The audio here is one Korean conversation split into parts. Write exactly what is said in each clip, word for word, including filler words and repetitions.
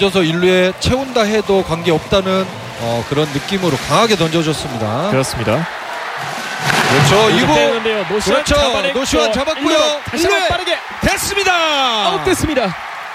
던져서 일루에 채운다 해도 관계없다는 어, 그런 느낌으로 강하게 던져줬습니다. 그렇습니다. 그렇죠. 이거 노시환 그렇죠. 잡아냈고, 노시환 잡았고요. 다시 한번 빠르게 됐습니다. 아웃됐습니다.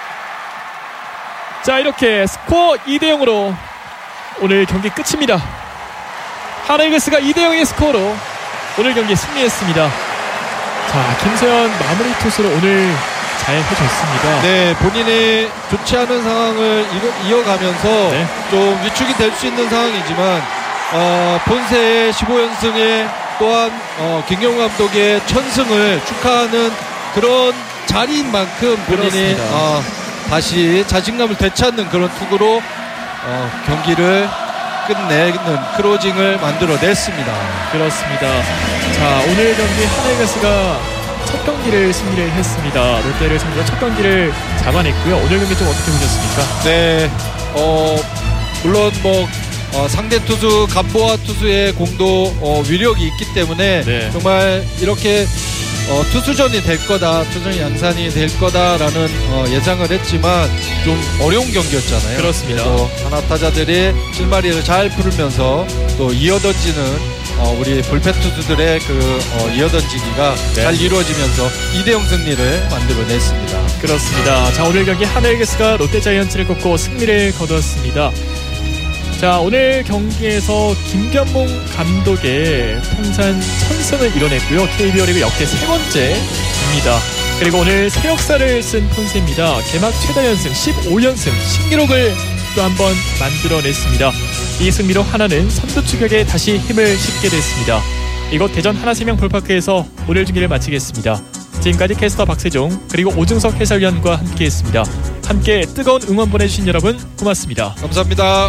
자, 이렇게 스코어 이 대 영으로 오늘 경기 끝입니다. 하나이글스가 이 대 영의 스코어로 오늘 경기 승리했습니다. 자, 김서현 마무리 투수로 오늘 잘 해줬습니다. 네, 본인이 좋지 않은 상황을 이어, 이어가면서 네. 좀 위축이 될 수 있는 상황이지만 어, 본세의 십오 연승에 또한 어, 김경우 감독의 천승을 축하하는 그런 자리인 만큼 본인이 어, 다시 자신감을 되찾는 그런 투구로 어, 경기를 끝내는 크로징을 만들어냈습니다. 그렇습니다. 자, 오늘 경기 하나이글스가 첫 경기를 승리를 했습니다. 롯데를 상대로 첫 경기를 잡아냈고요. 오늘 경기 좀 어떻게 보셨습니까? 네, 어, 물론 뭐 어, 상대 투수 간보아 투수의 공도 어, 위력이 있기 때문에 네. 정말 이렇게 어, 투수전이 될 거다, 투수전 양산이 될 거다라는 어, 예상을 했지만 좀 어려운 경기였잖아요. 그렇습니다. 하나 타자들이 실마리를 잘 풀면서 또 이어던지는 어, 우리 불펜 투수들의 그 어, 이어던지기가 네. 잘 이루어지면서 이 대 영 승리를 만들어냈습니다. 그렇습니다. 자, 오늘 경기 하나이글스가 롯데자이언츠를 꺾고 승리를 거두었습니다. 자, 오늘 경기에서 김견봉 감독의 통산 천승을 이뤄냈고요. 케이비오 리그 역대 세 번째입니다. 그리고 오늘 새 역사를 쓴 폰세입니다. 개막 최다 연승 십오 연승 신기록을 또 한 번 만들어냈습니다. 이 승리로 하나는 선두 추격에 다시 힘을 싣게 됐습니다. 이곳 대전 하나생명 볼파크에서 오늘 중계를 마치겠습니다. 지금까지 캐스터 박세종 그리고 오중석 해설위원과 함께했습니다. 함께 뜨거운 응원 보내주신 여러분 고맙습니다. 감사합니다.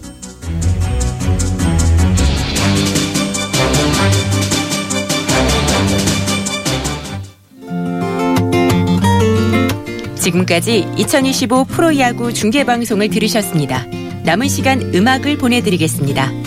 지금까지 이천이십오 프로야구 중계방송을 들으셨습니다. 남은 시간 음악을 보내드리겠습니다.